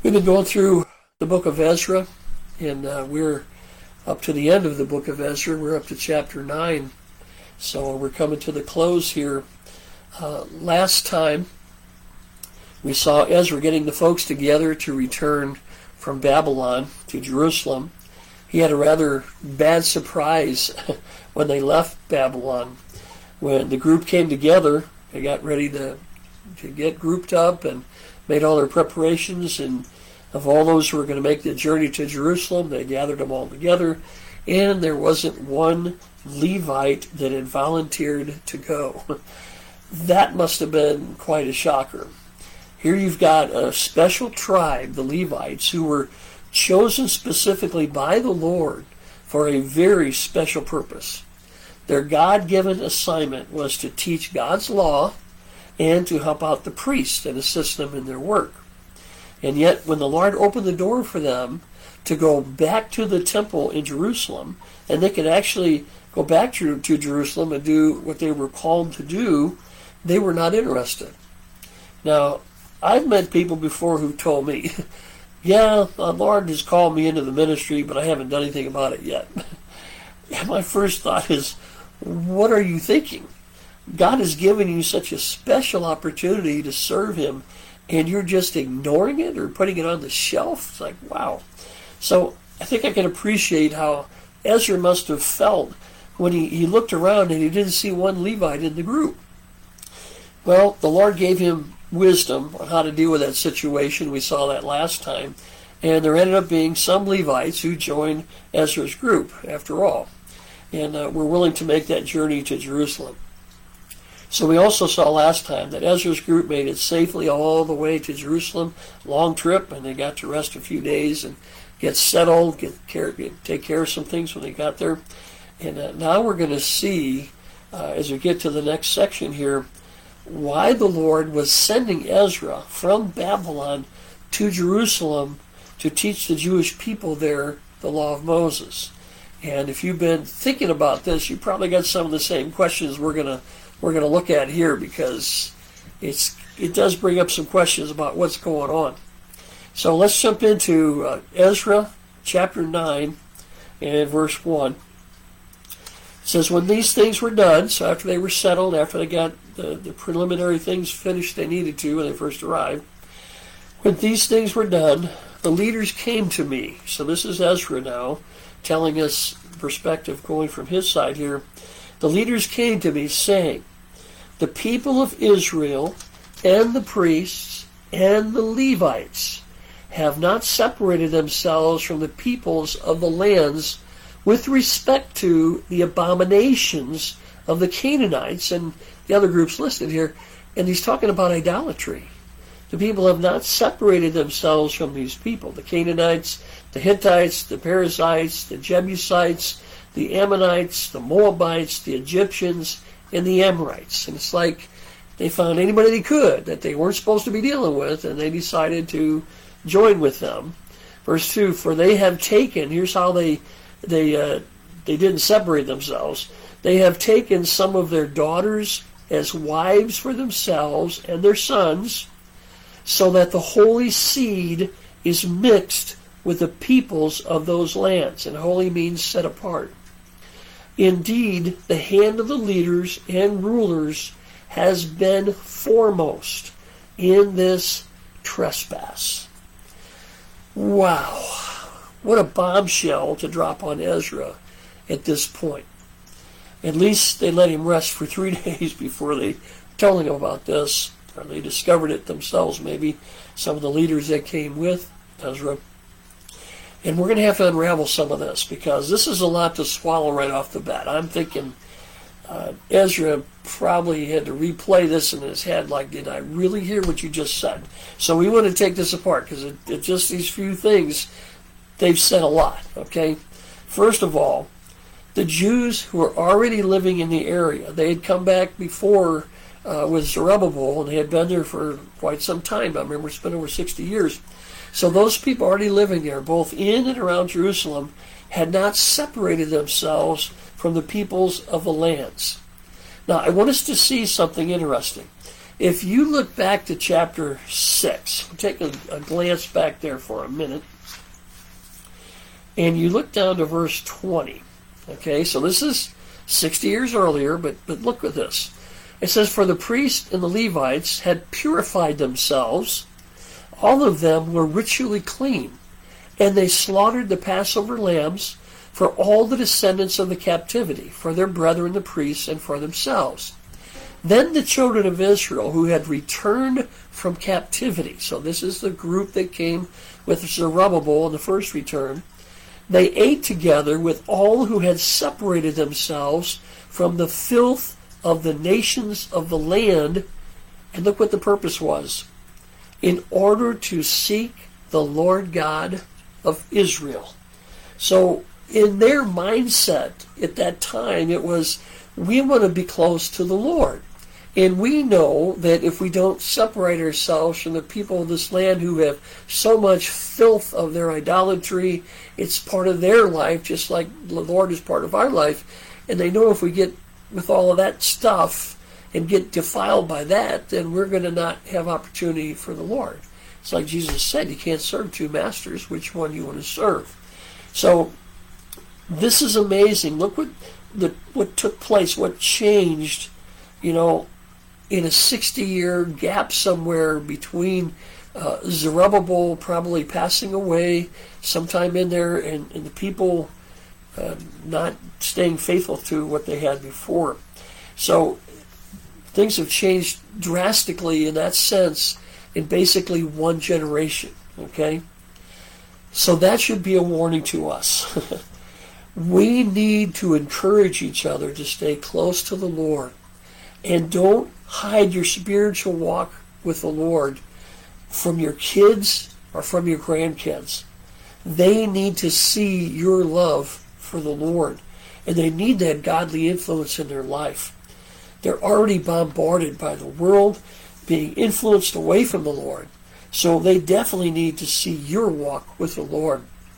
We've been going through the book of Ezra, and we're up to the end of the book of Ezra. We're up to chapter 9, so we're coming to the close here. Last time, we saw Ezra getting the folks together to return from Babylon to Jerusalem. He had a rather bad surprise when they left Babylon. When the group came together, they got ready to get grouped up and made all their preparations, and of all those who were going to make the journey to Jerusalem, they gathered them all together, and there wasn't one Levite that had volunteered to go. That must have been quite a shocker. Here you've got a special tribe, the Levites, who were chosen specifically by the Lord for a very special purpose. Their God-given assignment was to teach God's law and to help out the priests and assist them in their work. And yet, when the Lord opened the door for them to go back to the temple in Jerusalem, and they could actually go back to Jerusalem and do what they were called to do, they were not interested. Now, I've met people before who told me, yeah, the Lord has called me into the ministry, but I haven't done anything about it yet. And my first thought is, what are you thinking? God has given you such a special opportunity to serve Him, and you're just ignoring it or putting it on the shelf? It's like, wow. So I think I can appreciate how Ezra must have felt when he looked around and he didn't see one Levite in the group. Well, the Lord gave him wisdom on how to deal with that situation. We saw that last time. And there ended up being some Levites who joined Ezra's group, after all, and were willing to make that journey to Jerusalem. So we also saw last time that Ezra's group made it safely all the way to Jerusalem, long trip, and they got to rest a few days and get settled, take care of some things when they got there. And now we're going to see, as we get to the next section here, why the Lord was sending Ezra from Babylon to Jerusalem to teach the Jewish people there the law of Moses. And if you've been thinking about this, you probably got some of the same questions we're going to look at here, because it does bring up some questions about what's going on. So let's jump into Ezra chapter 9 and verse 1. It says, when these things were done, so after they were settled, after they got the preliminary things finished they needed to when they first arrived, when these things were done, the leaders came to me. So this is Ezra now telling us perspective going from his side here. The leaders came to me saying, the people of Israel and the priests and the Levites have not separated themselves from the peoples of the lands with respect to the abominations of the Canaanites and the other groups listed here. And he's talking about idolatry. The people have not separated themselves from these people. The Canaanites, the Hittites, the Perizzites, the Jebusites, the Ammonites, the Moabites, the Egyptians, and the Amorites. And it's like they found anybody they could that they weren't supposed to be dealing with, and they decided to join with them. Verse 2, for they have taken, here's how they didn't separate themselves. They have taken some of their daughters as wives for themselves and their sons, so that the holy seed is mixed with the peoples of those lands. And holy means set apart. Indeed, the hand of the leaders and rulers has been foremost in this trespass. Wow. What a bombshell to drop on Ezra at this point. At least they let him rest for 3 days before they told him about this, or they discovered it themselves, maybe, some of the leaders that came with Ezra. And we're going to have to unravel some of this, because this is a lot to swallow right off the bat. I'm thinking Ezra probably had to replay this in his head, like, did I really hear what you just said? So we want to take this apart, because it just these few things, they've said a lot, okay? First of all, the Jews who were already living in the area, they had come back before with Zerubbabel, and they had been there for quite some time. I remember it's been over 60 years. So those people already living there, both in and around Jerusalem, had not separated themselves from the peoples of the lands. Now, I want us to see something interesting. If you look back to chapter 6, take a glance back there for a minute, and you look down to verse 20. Okay, so this is 60 years earlier, but look at this. It says, "For the priests and the Levites had purified themselves. All of them were ritually clean, and they slaughtered the Passover lambs for all the descendants of the captivity, for their brethren the priests, and for themselves. Then the children of Israel who had returned from captivity," so this is the group that came with Zerubbabel in the first return, "they ate together with all who had separated themselves from the filth of the nations of the land." And look what the purpose was. "In order to seek the Lord God of Israel." So in their mindset at that time, it was, we want to be close to the Lord. And we know that if we don't separate ourselves from the people of this land who have so much filth of their idolatry, it's part of their life, just like the Lord is part of our life. And they know if we get with all of that stuff and get defiled by that, then we're going to not have opportunity for the Lord. It's like Jesus said, you can't serve two masters. Which one you want to serve? So this is amazing. Look what took place, what changed, in a 60-year gap somewhere between Zerubbabel probably passing away sometime in there and the people not staying faithful to what they had before. So things have changed drastically in that sense in basically one generation, okay? So that should be a warning to us. We need to encourage each other to stay close to the Lord. And don't hide your spiritual walk with the Lord from your kids or from your grandkids. They need to see your love for the Lord. And they need that godly influence in their life. They're already bombarded by the world, being influenced away from the Lord. So they definitely need to see your walk with the Lord.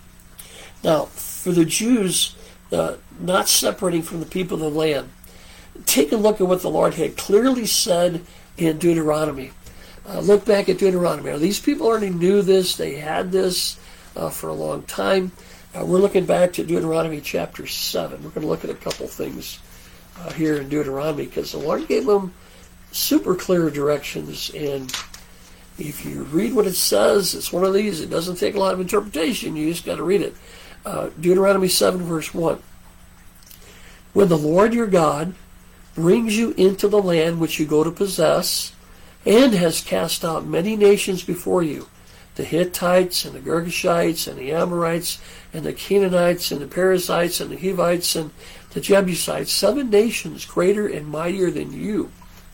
Now, for the Jews, not separating from the people of the land, take a look at what the Lord had clearly said in Deuteronomy. Look back at Deuteronomy. Now, these people already knew this. They had this for a long time. We're looking back to Deuteronomy chapter 7. We're going to look at a couple things here in Deuteronomy because the Lord gave them super clear directions. And if you read what it says, it's one of these. It doesn't take a lot of interpretation. You just got to read it. Deuteronomy 7, verse 1. "When the Lord your God brings you into the land which you go to possess, and has cast out many nations before you, the Hittites, and the Girgashites, and the Amorites, and the Canaanites, and the Perizzites, and the Hivites, and the Jebusites, 7 nations greater and mightier than you.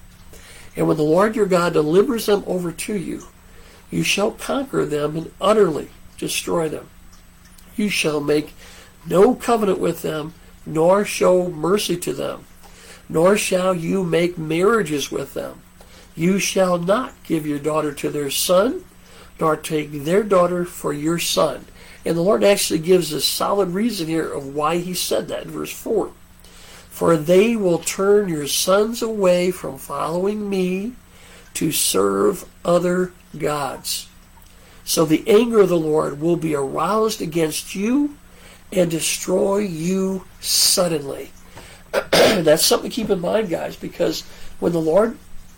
And when the Lord your God delivers them over to you, you shall conquer them and utterly destroy them. You shall make no covenant with them, nor show mercy to them, nor shall you make marriages with them. You shall not give your daughter to their son, nor take their daughter for your son." And the Lord actually gives a solid reason here of why he said that in verse 4. "For they will turn your sons away from following me to serve other gods. So the anger of the Lord will be aroused against you and destroy you suddenly." That's something to keep in mind, guys, because when the Lord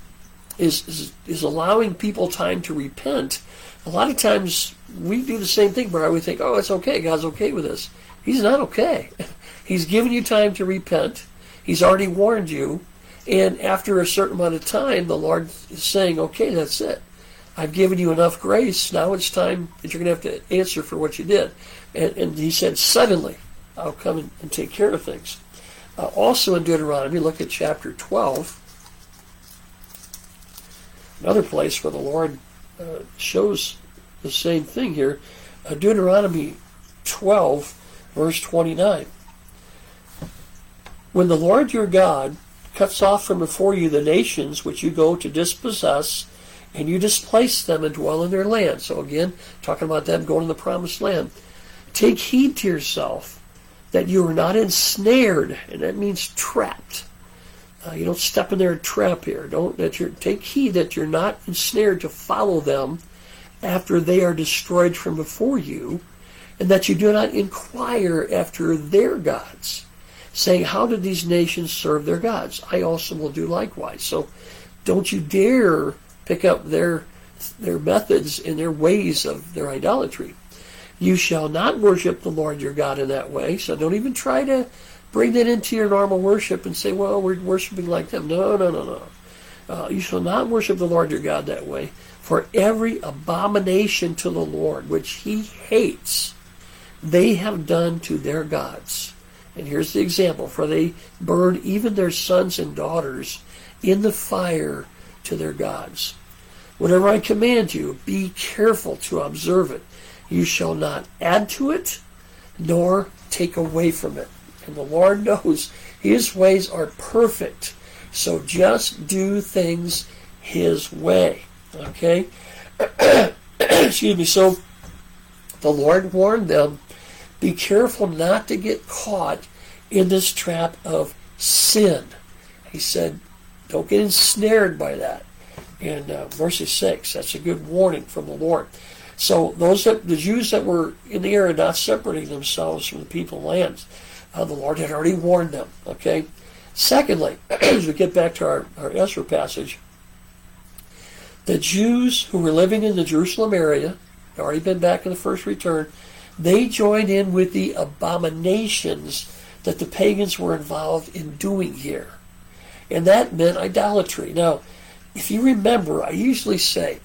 is allowing people time to repent, a lot of times we do the same thing, but we think, oh, it's okay, God's okay with this. He's not okay. He's given you time to repent. He's already warned you. And after a certain amount of time, the Lord is saying, okay, that's it. I've given you enough grace. Now it's time that you're going to have to answer for what you did. And he said, suddenly, I'll come and take care of things. Also in Deuteronomy, look at chapter 12. Another place where the Lord shows the same thing here. Deuteronomy 12, verse 29. "When the Lord your God cuts off from before you the nations which you go to dispossess, and you displace them and dwell in their land." So again, talking about them going to the promised land. "Take heed to yourself that you are not ensnared," and that means trapped, You don't step in their trap here. Take heed that you're not ensnared to follow them after they are destroyed from before you, and that you do not inquire after their gods, saying, how did these nations serve their gods? I also will do likewise. So don't you dare pick up their methods and their ways of their idolatry. You shall not worship the Lord your God in that way. So don't even try to bring that into your normal worship and say, well, we're worshiping like them. No. You shall not worship the Lord your God that way. For every abomination to the Lord, which he hates, they have done to their gods. And here's the example. For they burn even their sons and daughters in the fire to their gods. Whatever I command you, be careful to observe it. You shall not add to it, nor take away from it. And the Lord knows his ways are perfect. So just do things his way. Okay? Excuse me. So the Lord warned them, be careful not to get caught in this trap of sin. He said, don't get ensnared by that. In verse 6, that's a good warning from the Lord. So the Jews that were in the area not separating themselves from the people and lands, the Lord had already warned them. Okay. Secondly, as we get back to our Ezra passage, the Jews who were living in the Jerusalem area, already been back in the first return, they joined in with the abominations that the pagans were involved in doing here. And that meant idolatry. Now, if you remember, I usually say,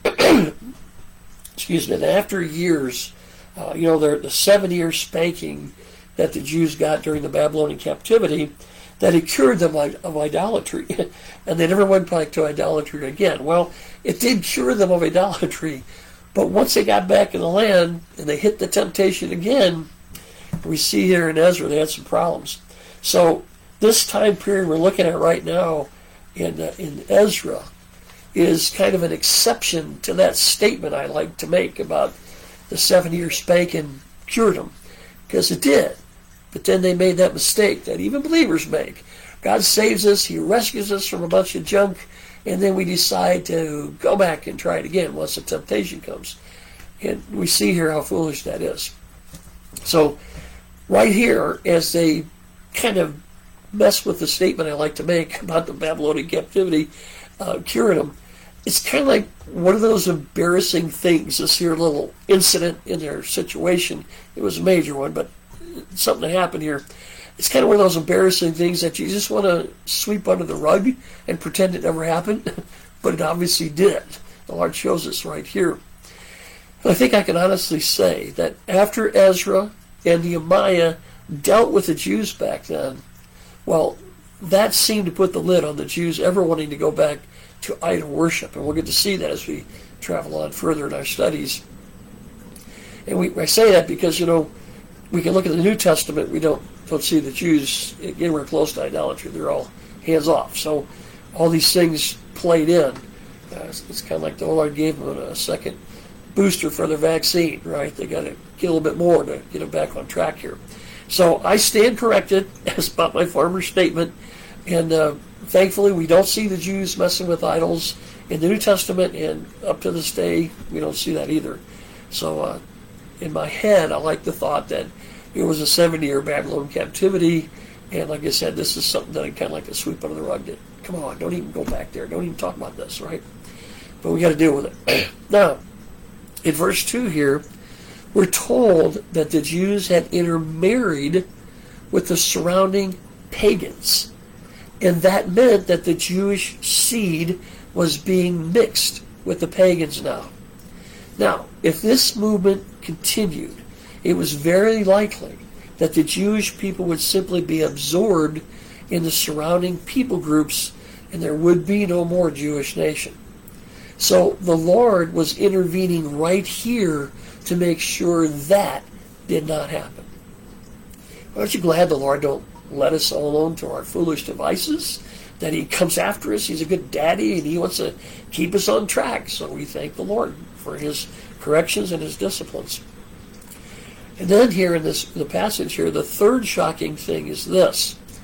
excuse me, that after years, the 7-year spanking that the Jews got during the Babylonian captivity, that it cured them of idolatry. And they never went back to idolatry again. Well, it did cure them of idolatry. But once they got back in the land and they hit the temptation again, we see here in Ezra they had some problems. So this time period we're looking at right now in Ezra is kind of an exception to that statement I like to make about the 7-year spanking cured them. Because it did. But then they made that mistake that even believers make. God saves us, he rescues us from a bunch of junk, and then we decide to go back and try it again once the temptation comes. And we see here how foolish that is. So right here, as they kind of mess with the statement I like to make about the Babylonian captivity, curing them, it's kind of like one of those embarrassing things, this here little incident in their situation. It was a major one, but something that happened here. It's kind of one of those embarrassing things that you just want to sweep under the rug and pretend it never happened, but it obviously did. The Lord shows us right here. And I think I can honestly say that after Ezra and Nehemiah dealt with the Jews back then, well, that seemed to put the lid on the Jews ever wanting to go back to idol worship. And we'll get to see that as we travel on further in our studies. And I say that because, we can look at the New Testament, we don't see the Jews anywhere close to idolatry. They're all hands off. So all these things played in. It's kind of like the Lord gave them a second booster for their vaccine, right? They got to get a little bit more to get them back on track here. So I stand corrected as about my former statement. And thankfully, we don't see the Jews messing with idols in the New Testament, and up to this day, we don't see that either. So in my head, I like the thought that it was a 7-year Babylon captivity, and like I said, this is something that I kind of like to sweep under the rug. That, come on, don't even go back there. Don't even talk about this, right? But we got to deal with it. Now, in verse 2 here, we're told that the Jews had intermarried with the surrounding pagans. And that meant that the Jewish seed was being mixed with the pagans now. Now, if this movement continued, it was very likely that the Jewish people would simply be absorbed in the surrounding people groups, and there would be no more Jewish nation. So the Lord was intervening right here to make sure that did not happen. Aren't you glad the Lord don't let us all alone to our foolish devices? That he comes after us, he's a good daddy, and he wants to keep us on track. So we thank the Lord for his corrections and his disciplines. And then here in the passage here, the third shocking thing is this.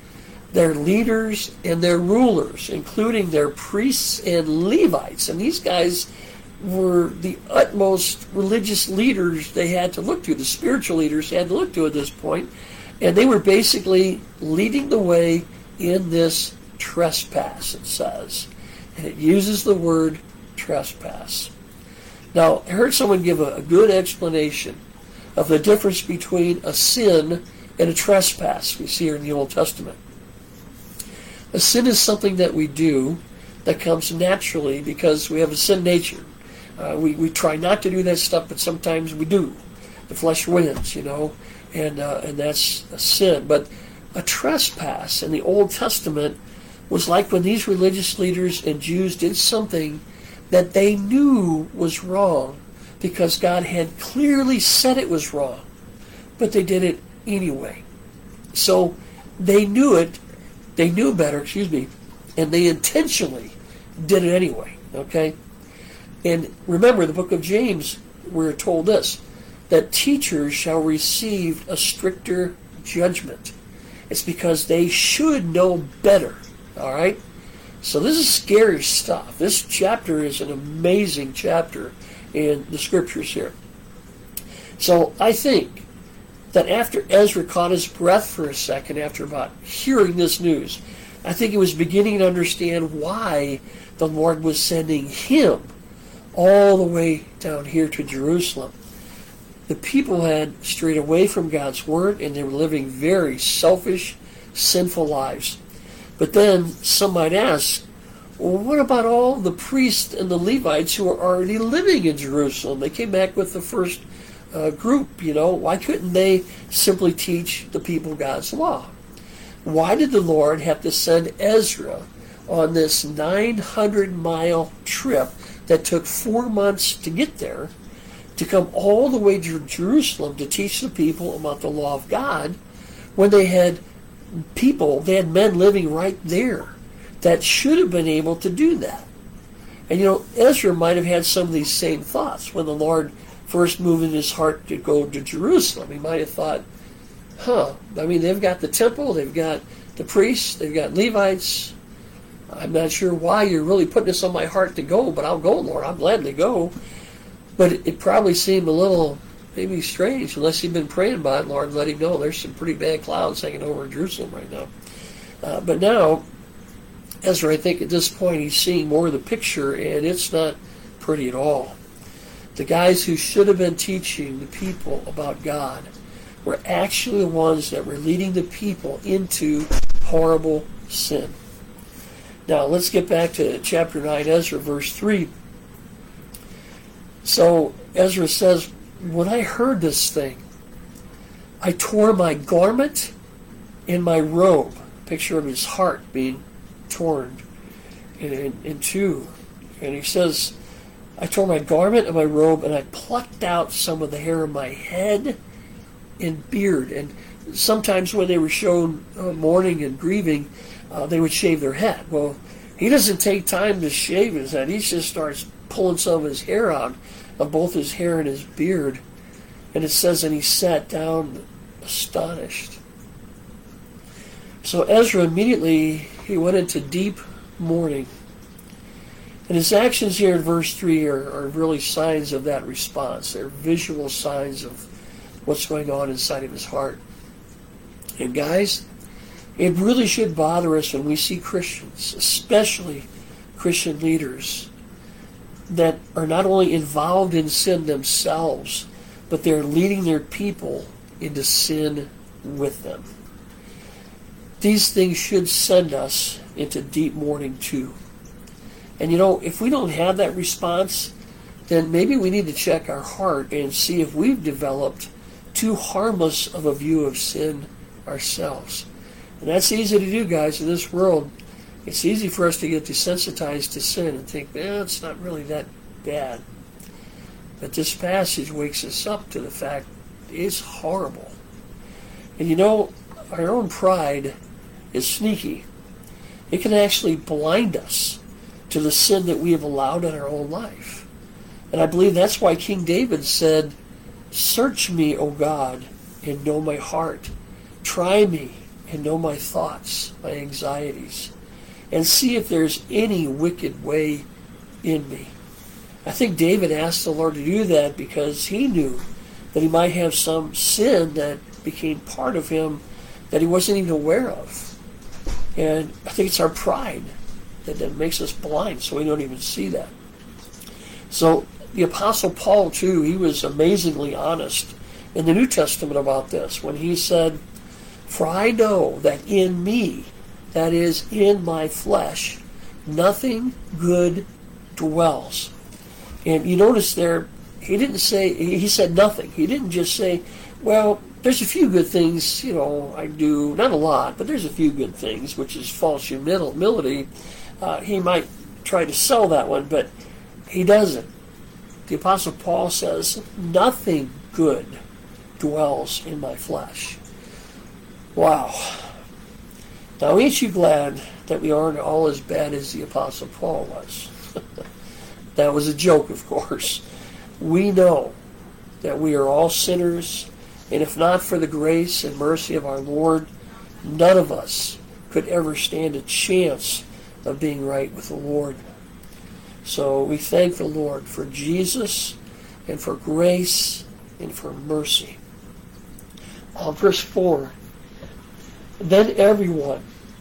their leaders and their rulers, including their priests and Levites. And these guys were the utmost religious leaders they had to look to, the spiritual leaders they had to look to at this point. And they were basically leading the way in this trespass, it says. And it uses the word trespass. Now, I heard someone give a good explanation of the difference between a sin and a trespass we see here in the Old Testament. A sin is something that we do that comes naturally because we have a sin nature. We try not to do that stuff, but sometimes we do. The flesh wins, and that's a sin. But a trespass in the Old Testament was like when these religious leaders and Jews did something that they knew was wrong because God had clearly said it was wrong, but they did it anyway. So they knew better, and they intentionally did it anyway, okay? And remember, the book of James, we're told this, that teachers shall receive a stricter judgment. It's because they should know better, all right? So this is scary stuff. This chapter is an amazing chapter in the scriptures here. So I think that after Ezra caught his breath for a second after about hearing this news, I think he was beginning to understand why the Lord was sending him all the way down here to Jerusalem. The people had strayed away from God's word, and they were living very selfish, sinful lives. But then some might ask, well, what about all the priests and the Levites who are already living in Jerusalem? They came back with the first group, Why couldn't they simply teach the people God's law? Why did the Lord have to send Ezra on this 900-mile trip that took 4 months to get there, to come all the way to Jerusalem to teach the people about the law of God, when they had men living right there that should have been able to do that? And Ezra might have had some of these same thoughts when the Lord first moved in his heart to go to Jerusalem. He might have thought, they've got the temple, they've got the priests, they've got Levites. I'm not sure why you're really putting this on my heart to go, but I'll go, Lord. I'll gladly go. But it probably seemed a little maybe strange, unless he'd been praying about it. Lord, let him know there's some pretty bad clouds hanging over Jerusalem right now. But now, Ezra, I think at this point, he's seeing more of the picture, and it's not pretty at all. The guys who should have been teaching the people about God were actually the ones that were leading the people into horrible sin. Now, let's get back to chapter 9, Ezra, verse 3. So, Ezra says, when I heard this thing, I tore my garment and my robe. Picture of his heart being torn in two. And he says, I tore my garment and my robe, and I plucked out some of the hair of my head and beard. And sometimes when they were shown mourning and grieving, they would shave their head. Well, he doesn't take time to shave his head. He just starts pulling some of his hair out, of both his hair and his beard. And it says, and he sat down astonished. So Ezra immediately, he went into deep mourning. And his actions here in verse 3 are really signs of that response. They're visual signs of what's going on inside of his heart. And guys, it really should bother us when we see Christians, especially Christian leaders, that are not only involved in sin themselves, but they're leading their people into sin with them. These things should send us into deep mourning too. And if we don't have that response, then maybe we need to check our heart and see if we've developed too harmless of a view of sin ourselves. And that's easy to do, guys, in this world. It's easy for us to get desensitized to sin and think, it's not really that bad. But this passage wakes us up to the fact it's horrible. And our own pride is sneaky. It can actually blind us to the sin that we have allowed in our own life. And I believe that's why King David said, search me, O God, and know my heart. Try me and know my thoughts, my anxieties, and see if there's any wicked way in me. I think David asked the Lord to do that because he knew that he might have some sin that became part of him that he wasn't even aware of. And I think it's our pride that makes us blind, so we don't even see that. So the Apostle Paul, too, he was amazingly honest in the New Testament about this when he said, "For I know that in me, that is, in my flesh, nothing good dwells." And you notice there, he said nothing. He didn't just say, well, there's a few good things, I do, not a lot, but there's a few good things, which is false humility. He might try to sell that one, but he doesn't. The Apostle Paul says, nothing good dwells in my flesh. Wow. Now, ain't you glad that we aren't all as bad as the Apostle Paul was? That was a joke, of course. We know that we are all sinners, and if not for the grace and mercy of our Lord, none of us could ever stand a chance of being right with the Lord. So we thank the Lord for Jesus and for grace and for mercy. Verse 4. Then everyone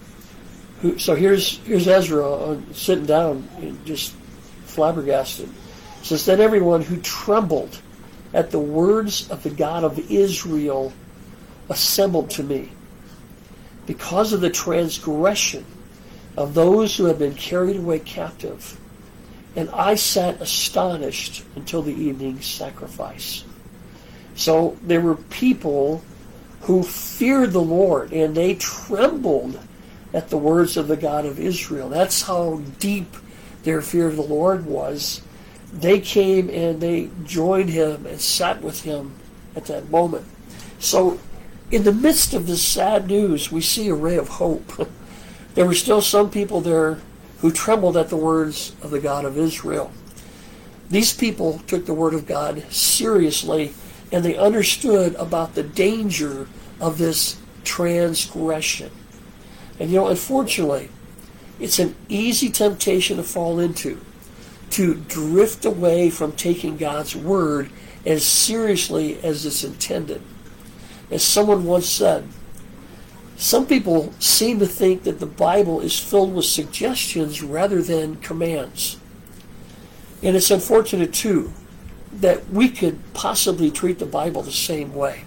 so here's Ezra sitting down and just flabbergasted. It says, then everyone who trembled at the words of the God of Israel assembled to me because of the transgression of those who had been carried away captive. And I sat astonished until the evening sacrifice. So there were people who feared the Lord, and they trembled at the words of the God of Israel. That's how deep their fear of the Lord was. They came and they joined him and sat with him at that moment. So in the midst of this sad news, we see a ray of hope. There were still some people there who trembled at the words of the God of Israel. These people took the word of God seriously, and they understood about the danger of this transgression. And unfortunately, it's an easy temptation to fall into, to drift away from taking God's word as seriously as it's intended. As someone once said, some people seem to think that the Bible is filled with suggestions rather than commands. And it's unfortunate, too, that we could possibly treat the Bible the same way.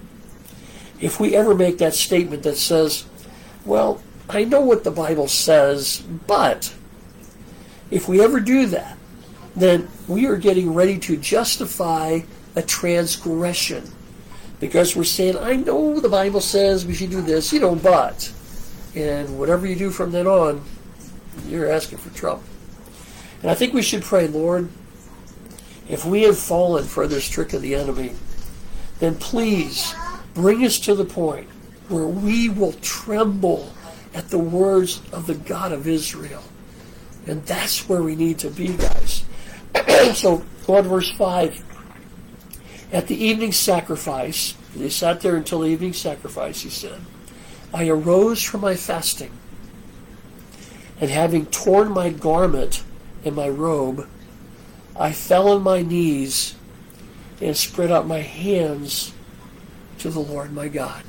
If we ever make that statement that says, well, I know what the Bible says, but if we ever do that, then we are getting ready to justify a transgression. Because we're saying, I know the Bible says we should do this, but. And whatever you do from then on, you're asking for trouble. And I think we should pray, Lord, if we have fallen for this trick of the enemy, then please bring us to the point where we will tremble at the words of the God of Israel. And that's where we need to be, guys. So, go on to verse 5. At the evening sacrifice, they sat there until the evening sacrifice, he said, I arose from my fasting, and having torn my garment and my robe, I fell on my knees and spread out my hands to the Lord my God.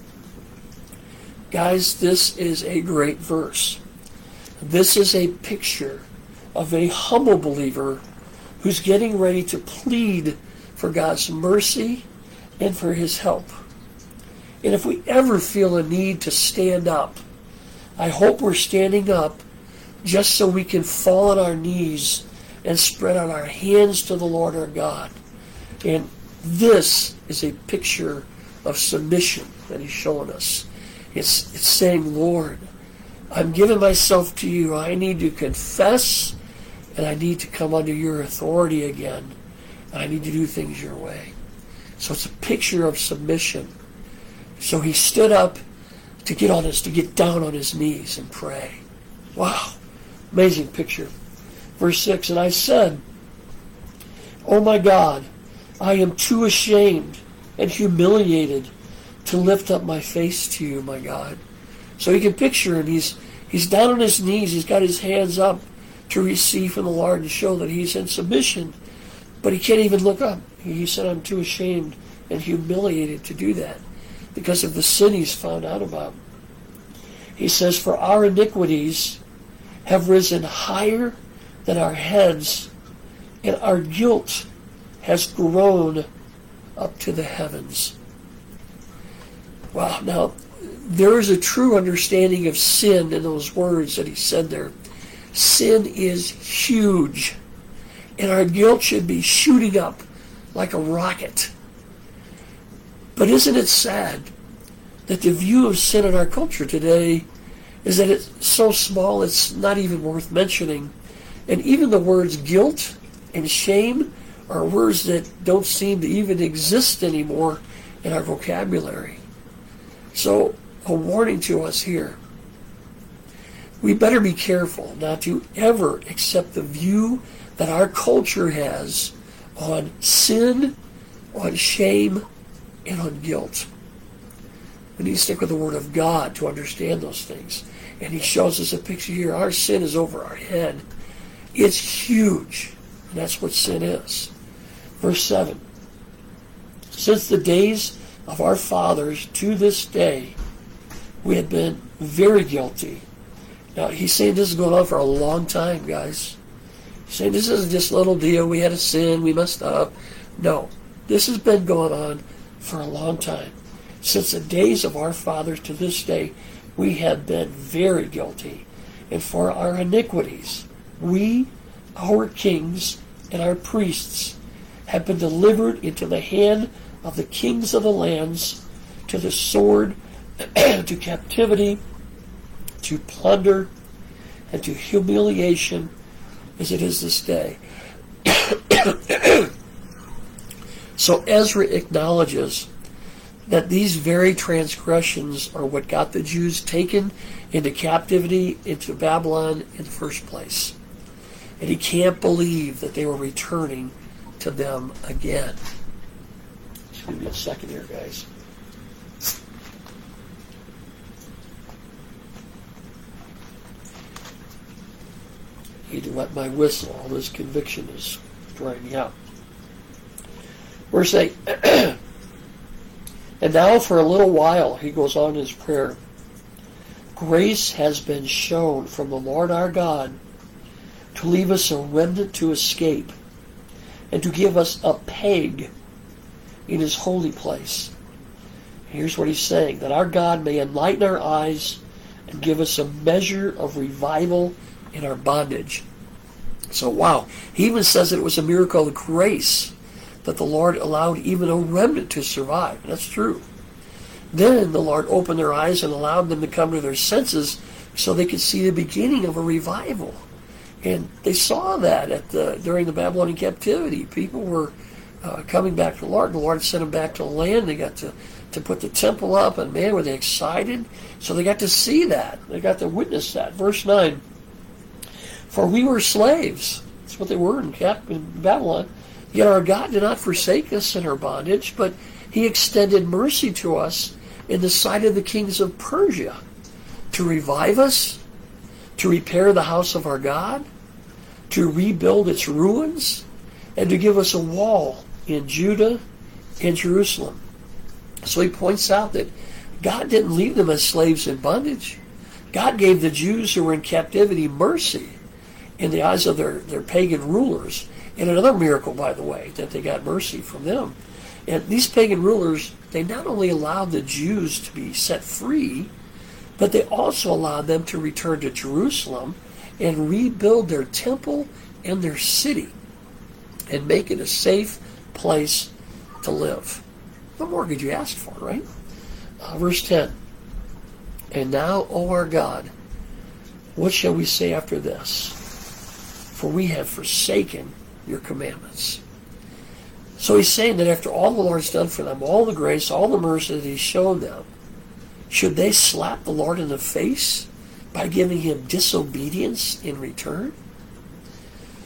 Guys, this is a great verse. This is a picture of a humble believer who's getting ready to plead for God's mercy and for his help. And if we ever feel a need to stand up, I hope we're standing up just so we can fall on our knees and spread out our hands to the Lord our God. And this is a picture of submission that he's showing us. It's saying, Lord, I'm giving myself to you. I need to confess, and I need to come under your authority again. I need to do things your way. So it's a picture of submission. So he stood up to get down on his knees and pray. Wow. Amazing picture. Verse 6, and I said, Oh my God, I am too ashamed and humiliated to lift up my face to you, my God. So you can picture him. He's down on his knees. He's got his hands up to receive from the Lord and show that he's in submission. But he can't even look up. He said, I'm too ashamed and humiliated to do that because of the sin he's found out about. He says, for our iniquities have risen higher than our heads, and our guilt has grown up to the heavens. Wow, now, there is a true understanding of sin in those words that he said there. Sin is huge, and our guilt should be shooting up like a rocket. But isn't it sad that the view of sin in our culture today is that it's so small it's not even worth mentioning? And even the words guilt and shame are words that don't seem to even exist anymore in our vocabulary. So, a warning to us here. We better be careful not to ever accept the view that our culture has on sin, on shame, and on guilt. We need to stick with the Word of God to understand those things. And he shows us a picture here. Our sin is over our head. It's huge. And that's what sin is. Verse 7. Since the days of our fathers to this day, we have been very guilty. Now, he's saying this is going on for a long time, guys. He's saying this isn't just a little deal. We had a sin. We messed up. No. This has been going on for a long time. Since the days of our fathers to this day, we have been very guilty. And for our iniquities, we, our kings, and our priests have been delivered into the hand of the kings of the lands, to the sword, to captivity, to plunder, and to humiliation, as it is this day. So Ezra acknowledges that these very transgressions are what got the Jews taken into captivity, into Babylon in the first place. And he can't believe that they were returning to them again. Just give me a second here, guys. I need to wet my whistle. All this conviction is drying me out. Verse 8. And now for a little while, he goes on in his prayer, grace has been shown from the Lord our God to leave us a remnant to escape and to give us a peg in his holy place. Here's what he's saying, that our God may enlighten our eyes and give us a measure of revival in our bondage. So wow, he even says that it was a miracle of grace that the Lord allowed even a remnant to survive. That's true. Then the Lord opened their eyes and allowed them to come to their senses so they could see the beginning of a revival. And they saw that during the Babylonian captivity. People were coming back to the Lord. The Lord sent them back to the land. They got to put the temple up, and man, were they excited. So they got to see that. They got to witness that. Verse 9, for we were slaves. That's what they were in Babylon. Yet our God did not forsake us in our bondage, but he extended mercy to us in the sight of the kings of Persia to revive us, to repair the house of our God, to rebuild its ruins, and to give us a wall in Judah and Jerusalem. So he points out that God didn't leave them as slaves in bondage. God gave the Jews who were in captivity mercy in the eyes of their pagan rulers. And another miracle, by the way, that they got mercy from them. And these pagan rulers, they not only allowed the Jews to be set free, but they also allowed them to return to Jerusalem and rebuild their temple and their city and make it a safe place to live. What more could you ask for, right? Verse 10. And now, O our God, what shall we say after this? For we have forsaken your commandments. So he's saying that after all the Lord's done for them, all the grace, all the mercy that he's shown them, should they slap the Lord in the face by giving him disobedience in return?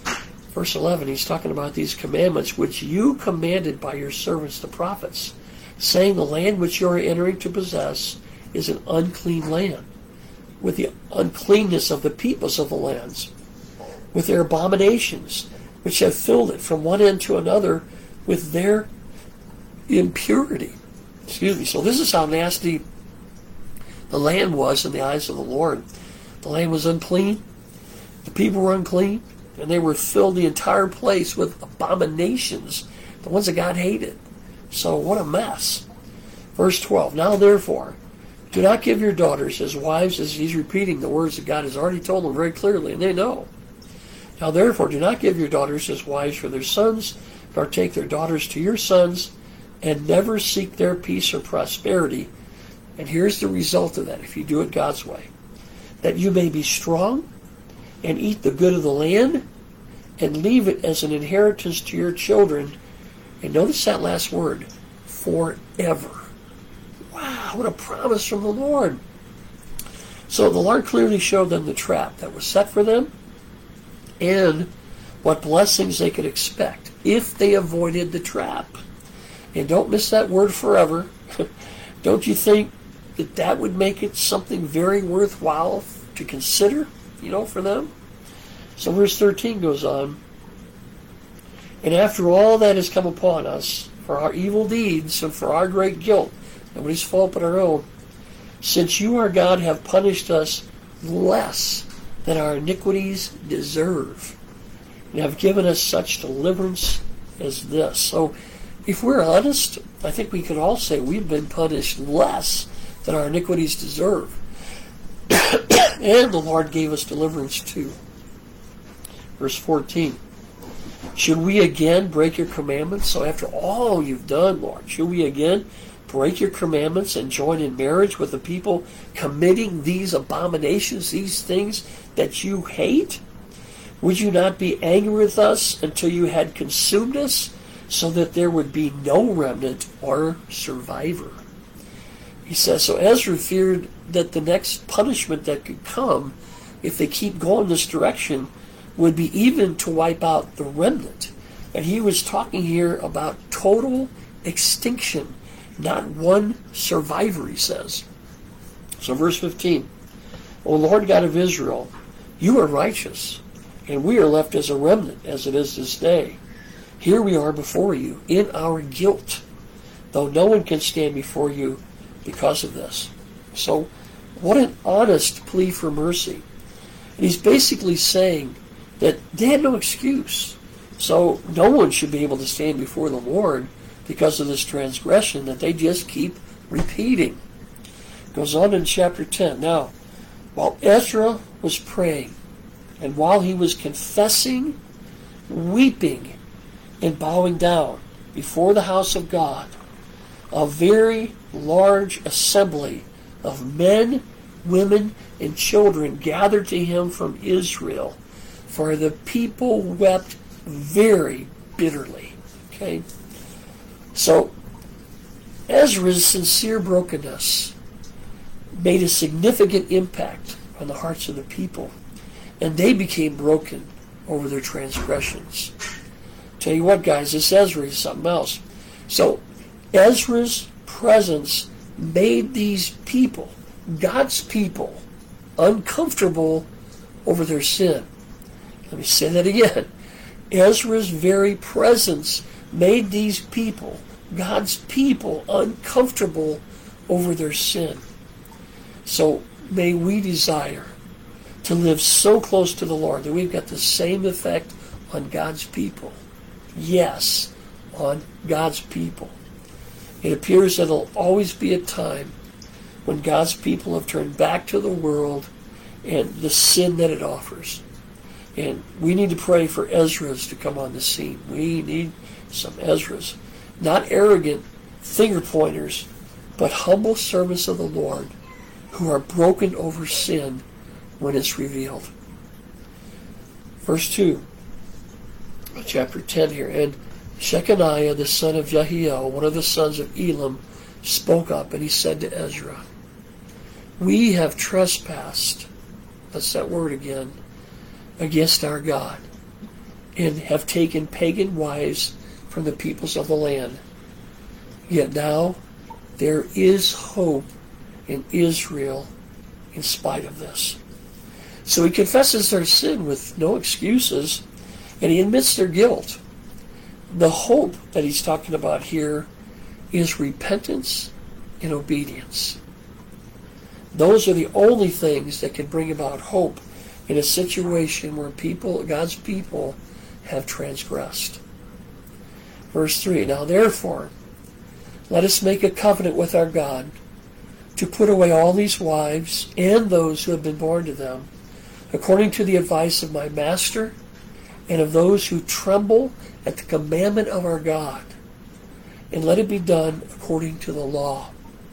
Verse 11, he's talking about these commandments which you commanded by your servants the prophets. saying, the land which you are entering to possess is an unclean land, with the uncleanness of the peoples of the lands, with their abominations, which have filled it from one end to another with their impurity. Excuse me. So this is how nasty the land was in the eyes of the Lord. The land was unclean. The people were unclean. And they were filled the entire place with abominations, the ones that God hated. So what a mess. Verse 12. Now therefore, do not give your daughters as wives, as he's repeating the words that God has already told them very clearly, and they know. Now therefore, do not give your daughters as wives for their sons, nor take their daughters to your sons, and never seek their peace or prosperity. And here's the result of that, if you do it God's way. That you may be strong, and eat the good of the land, and leave it as an inheritance to your children. And notice that last word, forever. Wow, what a promise from the Lord. So the Lord clearly showed them the trap that was set for them, and what blessings they could expect if they avoided the trap. And don't miss that word forever. Don't you think that that would make it something very worthwhile to consider, for them? So verse 13 goes on, and after all that has come upon us, for our evil deeds and for our great guilt, nobody's fault but our own, since you, our God, have punished us less than our iniquities deserve, and have given us such deliverance as this. So if we're honest, I think we could all say we've been punished less than our iniquities deserve. And the Lord gave us deliverance too. Verse 14. Should we again break your commandments? So after all you've done, Lord, should we again break your commandments and join in marriage with the people committing these abominations, these things that you hate? Would you not be angry with us until you had consumed us, so that there would be no remnant or survivor? He says, so Ezra feared that the next punishment that could come, if they keep going this direction, would be even to wipe out the remnant. And he was talking here about total extinction, not one survivor, he says. So verse 15, O Lord God of Israel, you are righteous, and we are left as a remnant, as it is this day. Here we are before you in our guilt, though no one can stand before you because of this. So what an honest plea for mercy. And he's basically saying that they had no excuse. So no one should be able to stand before the Lord because of this transgression that they just keep repeating. Goes on in chapter 10. Now, while Ezra was praying, and while he was confessing, weeping, and bowing down before the house of God, a very large assembly of men, women, and children gathered to him from Israel, for the people wept very bitterly. Okay? So, Ezra's sincere brokenness made a significant impact on the hearts of the people, and they became broken over their transgressions. Tell you what, guys, this Ezra is something else. So, Ezra's presence made these people, God's people, uncomfortable over their sin. Let me say that again. Ezra's very presence made these people, God's people, uncomfortable over their sin. So may we desire to live so close to the Lord that we've got the same effect on God's people. Yes, on God's people. It appears that there'll always be a time when God's people have turned back to the world and the sin that it offers. And we need to pray for Ezras to come on the scene. We need some Ezras. Not arrogant finger pointers, but humble servants of the Lord who are broken over sin when it's revealed. Verse 2, chapter 10 here. And Shechaniah, the son of Jehiel, one of the sons of Elam, spoke up, and he said to Ezra, we have trespassed, that's that word again, against our God, and have taken pagan wives from the peoples of the land. Yet now there is hope in Israel in spite of this. So he confesses their sin with no excuses, and he admits their guilt. The hope that he's talking about here is repentance and obedience. Those are the only things that can bring about hope in a situation where God's people have transgressed. Verse 3, now therefore, let us make a covenant with our God to put away all these wives and those who have been born to them, according to the advice of my master and of those who tremble at the commandment of our God, and let it be done according to the law.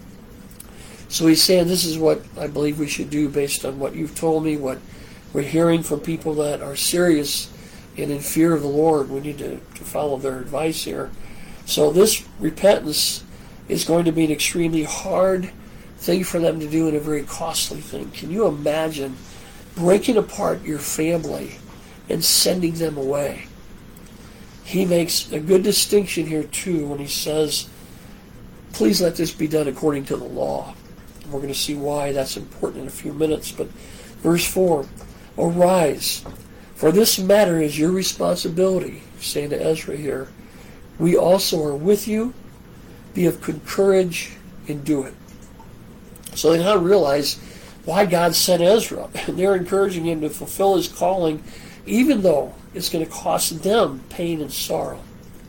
So he's saying this is what I believe we should do based on what you've told me, what we're hearing from people that are serious and in fear of the Lord. We need to follow their advice here. So this repentance is going to be an extremely hard thing for them to do and a very costly thing. Can you imagine breaking apart your family and sending them away? He makes a good distinction here too when he says, please let this be done according to the law. And we're going to see why that's important in a few minutes. But verse 4, arise, for this matter is your responsibility, saying to Ezra here. We also are with you. Be of good courage and do it. So they now realize why God sent Ezra. And they're encouraging him to fulfill his calling, even though it's going to cost them pain and sorrow.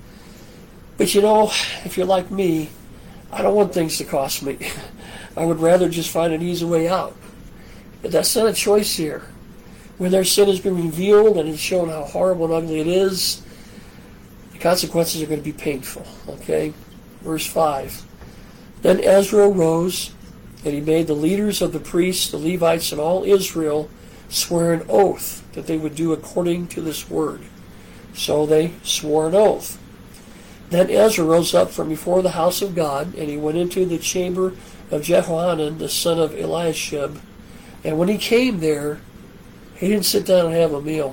But you know, if you're like me, I don't want things to cost me. I would rather just find an easy way out. But that's not a choice here. When their sin has been revealed and it's shown how horrible and ugly it is, the consequences are going to be painful. Okay? Verse 5. Then Ezra arose, and he made the leaders of the priests, the Levites, and all Israel swear an oath that they would do according to this word. So they swore an oath. Then Ezra rose up from before the house of God, and he went into the chamber of Jehohanan, the son of Eliashib. And when he came there, he didn't sit down and have a meal.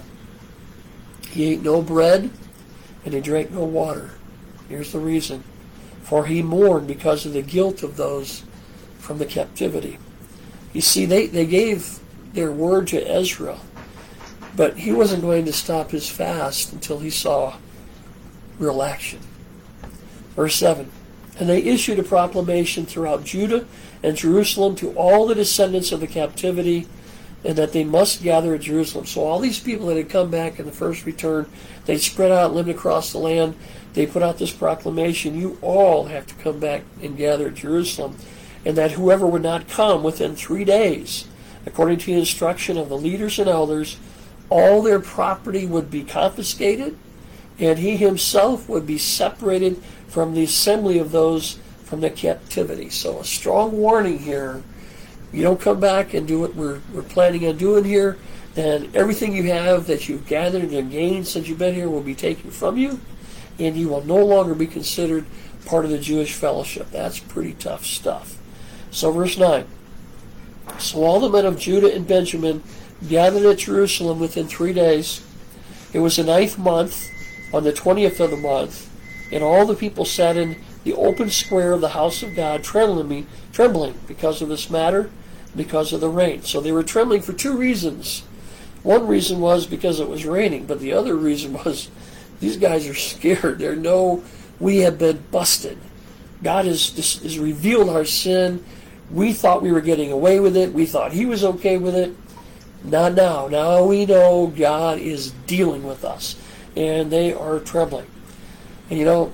He ate no bread, and he drank no water. Here's the reason. For he mourned because of the guilt of those from the captivity. You see, they gave their word to Ezra, but he wasn't going to stop his fast until he saw real action. Verse 7, and they issued a proclamation throughout Judah and Jerusalem to all the descendants of the captivity, and that they must gather at Jerusalem. So all these people that had come back in the first return, they spread out, lived across the land. They put out this proclamation, you all have to come back and gather at Jerusalem, and that whoever would not come within 3 days, according to the instruction of the leaders and elders, all their property would be confiscated, and he himself would be separated from the assembly of those from the captivity. So a strong warning here. You don't come back and do what we're planning on doing here, then everything you have that you've gathered and gained since you've been here will be taken from you, and you will no longer be considered part of the Jewish fellowship. That's pretty tough stuff. So verse 9. So all the men of Judah and Benjamin gathered at Jerusalem within 3 days. It was the 9th month, on the 20th of the month, and all the people sat in the open square of the house of God, trembling because of this matter, because of the rain. So they were trembling for 2 reasons. One reason was because it was raining, but the other reason was these guys are scared. They know we have been busted. God has revealed our sin. We thought we were getting away with it. We thought he was okay with it. Not now. Now we know God is dealing with us. And they are trembling. And you know,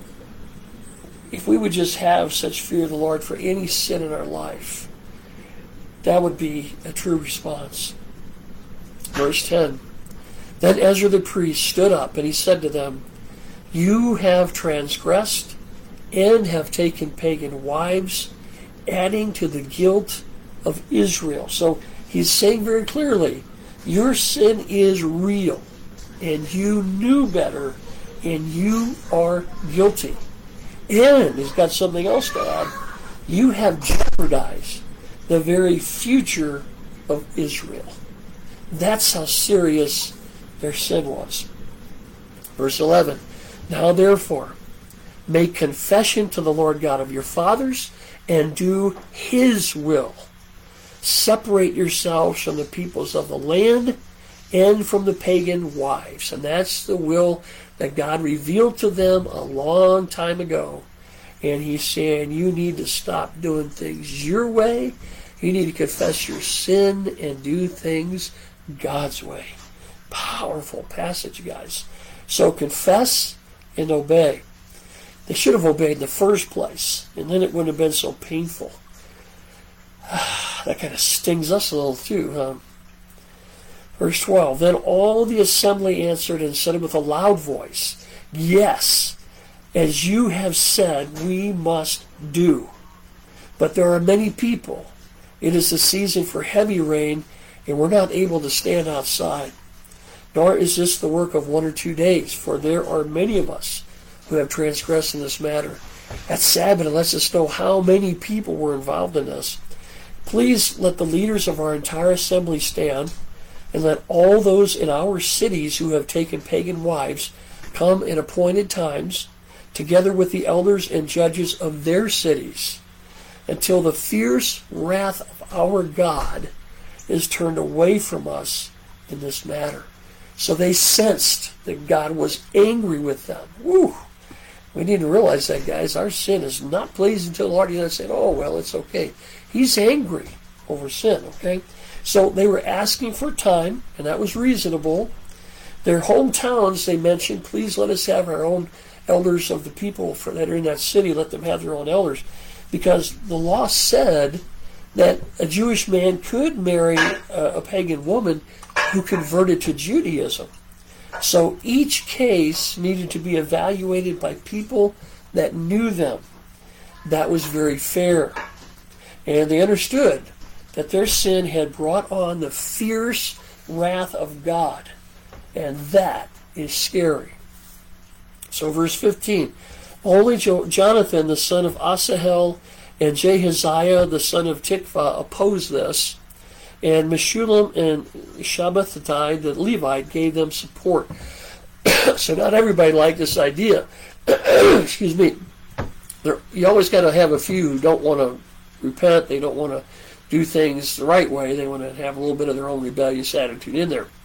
if we would just have such fear of the Lord for any sin in our life, that would be a true response. Verse 10. Then Ezra the priest stood up, and he said to them, you have transgressed and have taken pagan wives, adding to the guilt of Israel. So he's saying very clearly, your sin is real, and you knew better, and you are guilty. And he's got something else to add. You have jeopardized the very future of Israel. That's how serious their sin was. Verse 11. Now therefore, Make confession to the Lord God of your fathers, and do his will. Separate yourselves from the peoples of the land and from the pagan wives. And that's the will that God revealed to them a long time ago. And he's saying, you need to stop doing things your way. You need to confess your sin and do things God's way. Powerful passage, guys. So confess and obey. They should have obeyed in the first place, and then it wouldn't have been so painful. That kind of stings us a little too, huh? Verse 12, then all the assembly answered and said with a loud voice, yes, as you have said, we must do. But there are many people. It is the season for heavy rain, and we're not able to stand outside. Nor is this the work of 1 or 2 days, for there are many of us who have transgressed in this matter. That's sad, but it lets us know how many people were involved in this. Please let the leaders of our entire assembly stand, and let all those in our cities who have taken pagan wives come in appointed times, together with the elders and judges of their cities, until the fierce wrath of our God is turned away from us in this matter. So they sensed that God was angry with them. Woo! We need to realize that, guys. Our sin is not pleasing to the Lord. You're not saying, oh, well, it's okay. He's angry over sin, okay? So they were asking for time, and that was reasonable. Their hometowns, they mentioned, please let us have our own elders of the people that are in that city. Let them have their own elders. Because the law said that a Jewish man could marry a pagan woman who converted to Judaism. So each case needed to be evaluated by people that knew them. That was very fair. And they understood that their sin had brought on the fierce wrath of God. And that is scary. So verse 15, only Jonathan, the son of Asahel, and Jehaziah, the son of Tikvah, opposed this. And Meshullam and Shabbathai, the Levite, gave them support. So not everybody liked this idea. Excuse me. You always got to have a few who don't want to repent. They don't want to do things the right way. They want to have a little bit of their own rebellious attitude in there.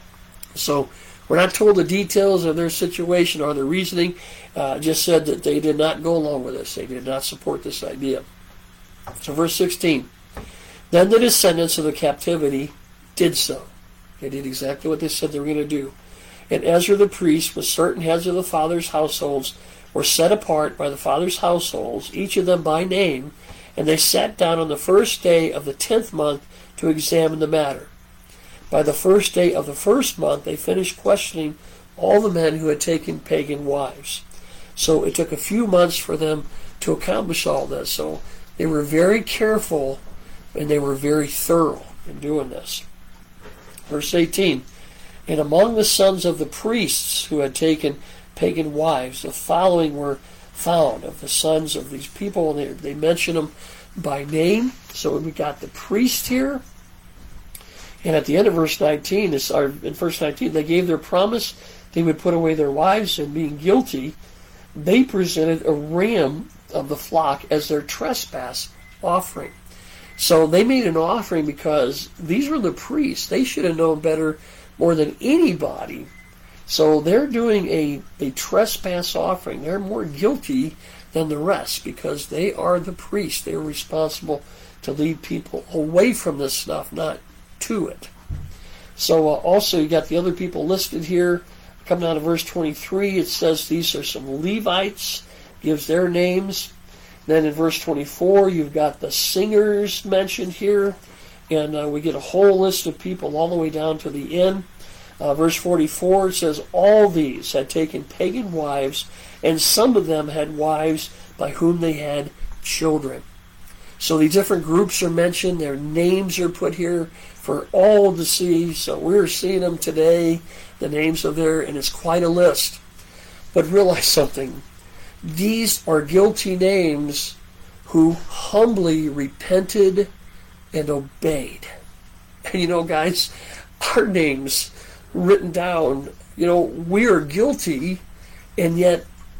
So we're not told the details of their situation or their reasoning. Just said that they did not go along with this. They did not support this idea. So verse 16. Then the descendants of the captivity did so. They did exactly what they said they were going to do. And Ezra the priest, with certain heads of the fathers' households, were set apart by the fathers' households, each of them by name, and they sat down on the first day of the 10th month to examine the matter. By the first day of the first month, they finished questioning all the men who had taken pagan wives. So it took a few months for them to accomplish all this. So they were very careful and they were very thorough in doing this. Verse 18, and among the sons of the priests who had taken pagan wives, the following were found of the sons of these people, and they mention them by name. So we got the priest here. And at the end of verse 19, in verse 19, they gave their promise they would put away their wives, and being guilty, they presented a ram of the flock as their trespass offering. So they made an offering because these were the priests. They should have known better more than anybody. So they're doing a trespass offering. They're more guilty than the rest because they are the priests. They are responsible to lead people away from this stuff, not to it. So also you got the other people listed here. Coming out of verse 23, it says these are some Levites, gives their names. Then in verse 24, you've got the singers mentioned here, and we get a whole list of people all the way down to the end. Verse 44, it says, all these had taken pagan wives, and some of them had wives by whom they had children. So the different groups are mentioned, their names are put here for all to see. So we're seeing them today, the names are there, and it's quite a list. But realize something. These are guilty names who humbly repented and obeyed. And you know, guys, our names written down, you know, we are guilty, and yet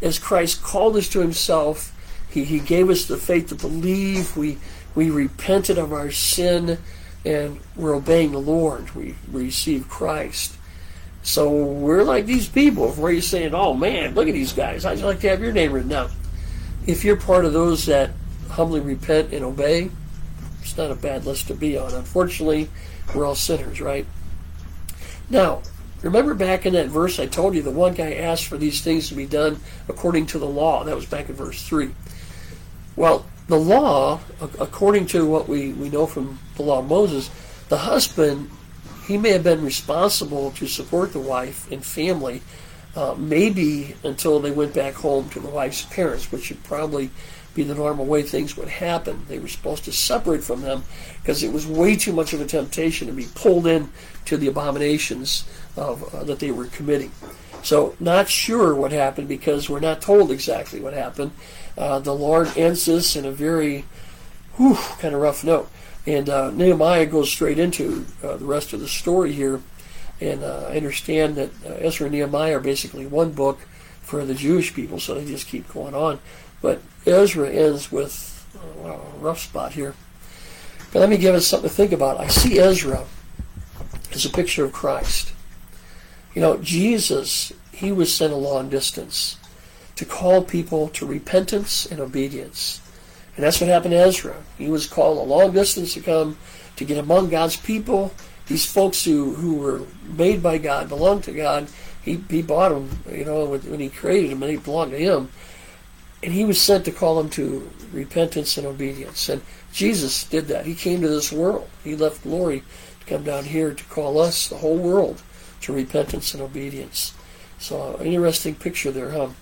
as Christ called us to himself, he gave us the faith to believe. We repented of our sin, and we're obeying the Lord. We received Christ. So we're like these people where you're saying, oh man, look at these guys. I'd like to have your name written down. If you're part of those that humbly repent and obey, it's not a bad list to be on. Unfortunately, we're all sinners, right? Now, remember back in that verse I told you, the one guy asked for these things to be done according to the law. That was back in verse 3. Well, the law, according to what we know from the law of Moses, the husband, he may have been responsible to support the wife and family, maybe until they went back home to the wife's parents, which would probably be the normal way things would happen. They were supposed to separate from them because it was way too much of a temptation to be pulled in to the abominations that they were committing. So not sure what happened because we're not told exactly what happened. The Lord ends this in a very kind of rough note. And Nehemiah goes straight into the rest of the story here. And I understand that Ezra and Nehemiah are basically one book for the Jewish people, so they just keep going on. But Ezra ends with a rough spot here. But let me give us something to think about. I see Ezra as a picture of Christ. You know, Jesus, he was sent a long distance to call people to repentance and obedience. And that's what happened to Ezra. He was called a long distance to come to get among God's people. These folks who were made by God, belonged to God. He bought them, you know, when he created them, and they belonged to him. And he was sent to call them to repentance and obedience. And Jesus did that. He came to this world. He left glory to come down here to call us, the whole world, to repentance and obedience. So an interesting picture there, huh?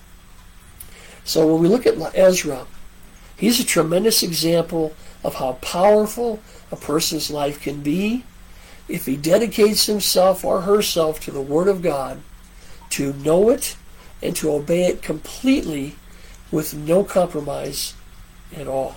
So when we look at Ezra, he's a tremendous example of how powerful a person's life can be if he dedicates himself or herself to the Word of God, to know it and to obey it completely with no compromise at all.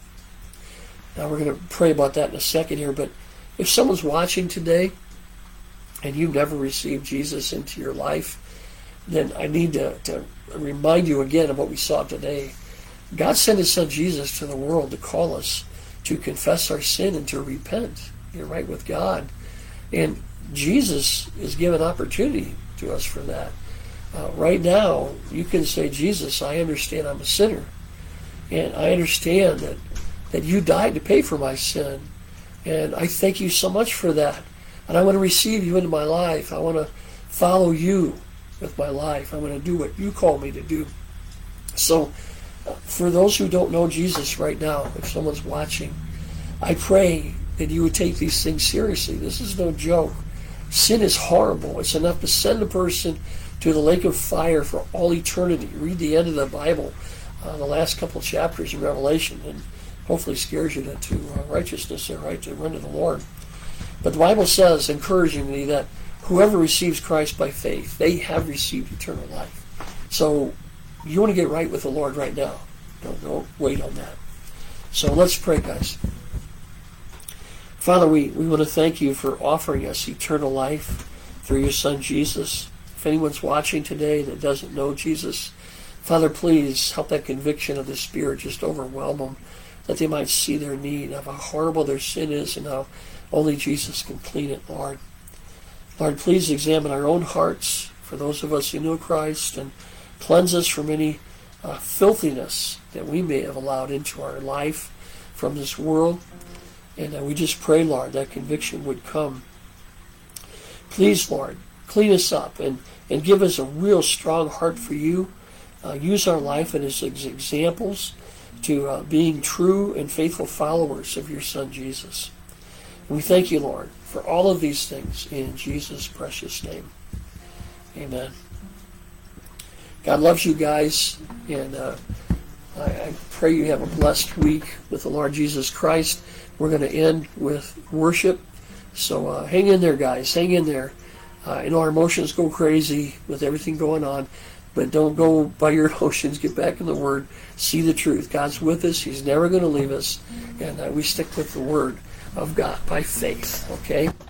Now we're going to pray about that in a second here, but if someone's watching today and you've never received Jesus into your life, then I need to remind you again of what we saw today. God sent his son Jesus to the world to call us to confess our sin and to repent, get right with God. And Jesus is given opportunity to us for that. Right now, you can say, Jesus, I understand I'm a sinner. And I understand that you died to pay for my sin. And I thank you so much for that. And I want to receive you into my life. I want to follow you with my life. I want to do what you call me to do. So, for those who don't know Jesus right now, if someone's watching, I pray that you would take these things seriously. This is no joke. Sin is horrible. It's enough to send a person to the lake of fire for all eternity. Read the end of the Bible, the last couple chapters of Revelation, and hopefully scares you to righteousness there, right, to run to the Lord. But the Bible says, encouragingly, that whoever receives Christ by faith, they have received eternal life. So you want to get right with the Lord right now. Don't wait on that. So let's pray, guys. Father, we want to thank you for offering us eternal life through your Son, Jesus. If anyone's watching today that doesn't know Jesus, Father, please help that conviction of the Spirit just overwhelm them, that they might see their need of how horrible their sin is and how only Jesus can clean it, Lord. Lord, please examine our own hearts for those of us who know Christ and cleanse us from any filthiness that we may have allowed into our life from this world. And we just pray, Lord, that conviction would come. Please, Lord, clean us up and give us a real strong heart for you. Use our life as examples to being true and faithful followers of your Son, Jesus. And we thank you, Lord, for all of these things in Jesus' precious name. Amen. God loves you guys, and I pray you have a blessed week with the Lord Jesus Christ. We're going to end with worship, so hang in there, guys. Hang in there. I know our emotions go crazy with everything going on, but don't go by your emotions. Get back in the Word. See the truth. God's with us. He's never going to leave us, and we stick with the Word of God by faith, okay?